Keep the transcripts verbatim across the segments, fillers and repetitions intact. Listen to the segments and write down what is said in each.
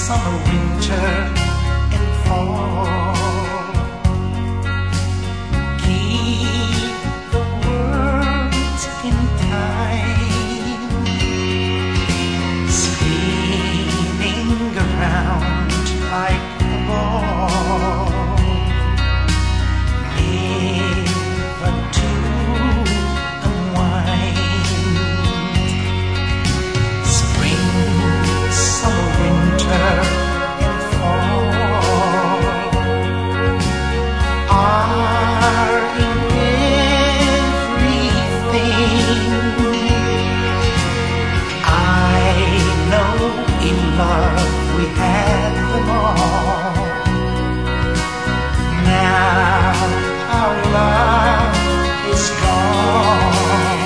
summer, winter, and fall. Keep the words in time, spinning around like a ball, never to unwind. Spring, summer, winter, and fall are in everything. I know in love we had them all. Now our love is gone.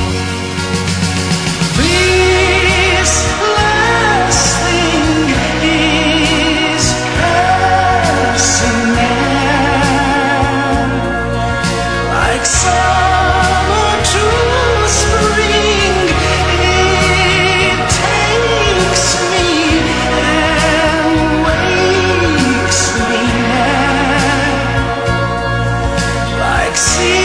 This last thing is passing now, like summer to spring. It takes me and wakes me now, like sea